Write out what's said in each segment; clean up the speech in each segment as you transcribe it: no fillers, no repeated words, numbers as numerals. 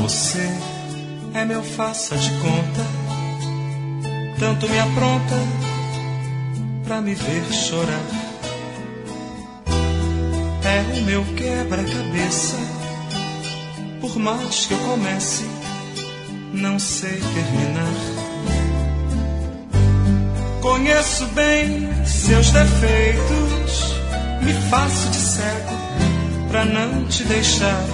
Você é meu faça de conta, tanto me apronta pra me ver chorar. É o meu quebra-cabeça, por mais que eu comece, não sei terminar. Conheço bem seus defeitos, me faço de cego pra não te deixar.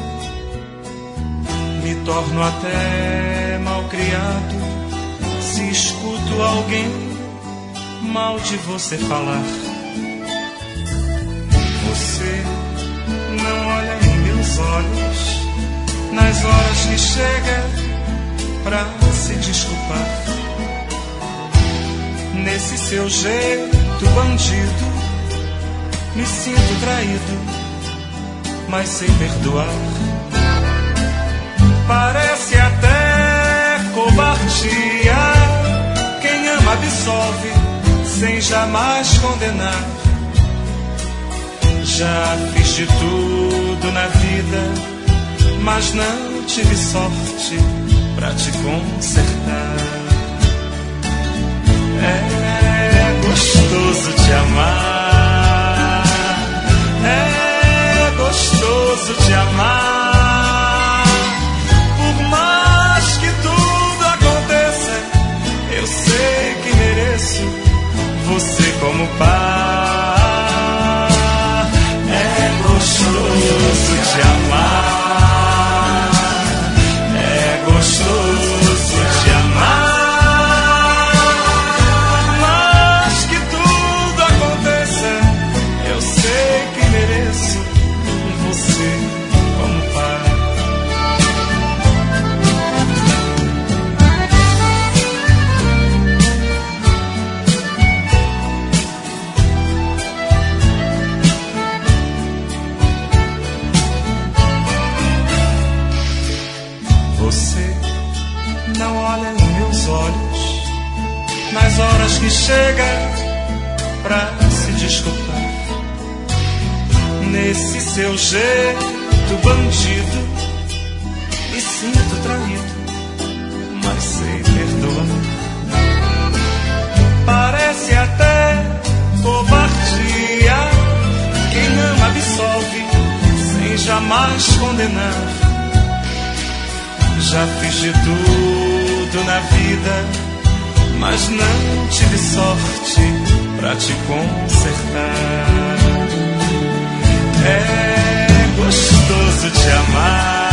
Me torno até malcriado se escuto alguém mal de você falar. Você não olha em meus olhos nas horas que chega pra se desculpar. Nesse seu jeito bandido me sinto traído, mas sei perdoar. Parece até covardia, quem ama absolve sem jamais condenar. Já fiz de tudo na vida, mas não tive sorte pra te consertar. É gostoso te amar, é gostoso te amar. Por mais que tudo aconteça, eu sei que mereço você como par. É gostoso te amar, é gostoso te amar. Nas horas que chega pra se desculpar. Nesse seu jeito bandido me sinto traído, mas sei perdoar. Parece até covardia, quem ama absolve sem jamais condenar. Já fiz de tudo na vida, mas não tive sorte pra te consertar. É gostoso te amar,